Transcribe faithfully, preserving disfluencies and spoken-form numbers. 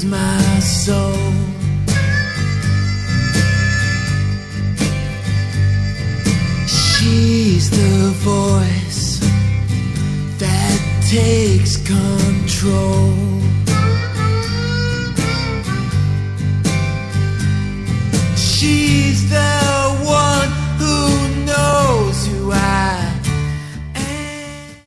is my soul. She's the voice that takes control.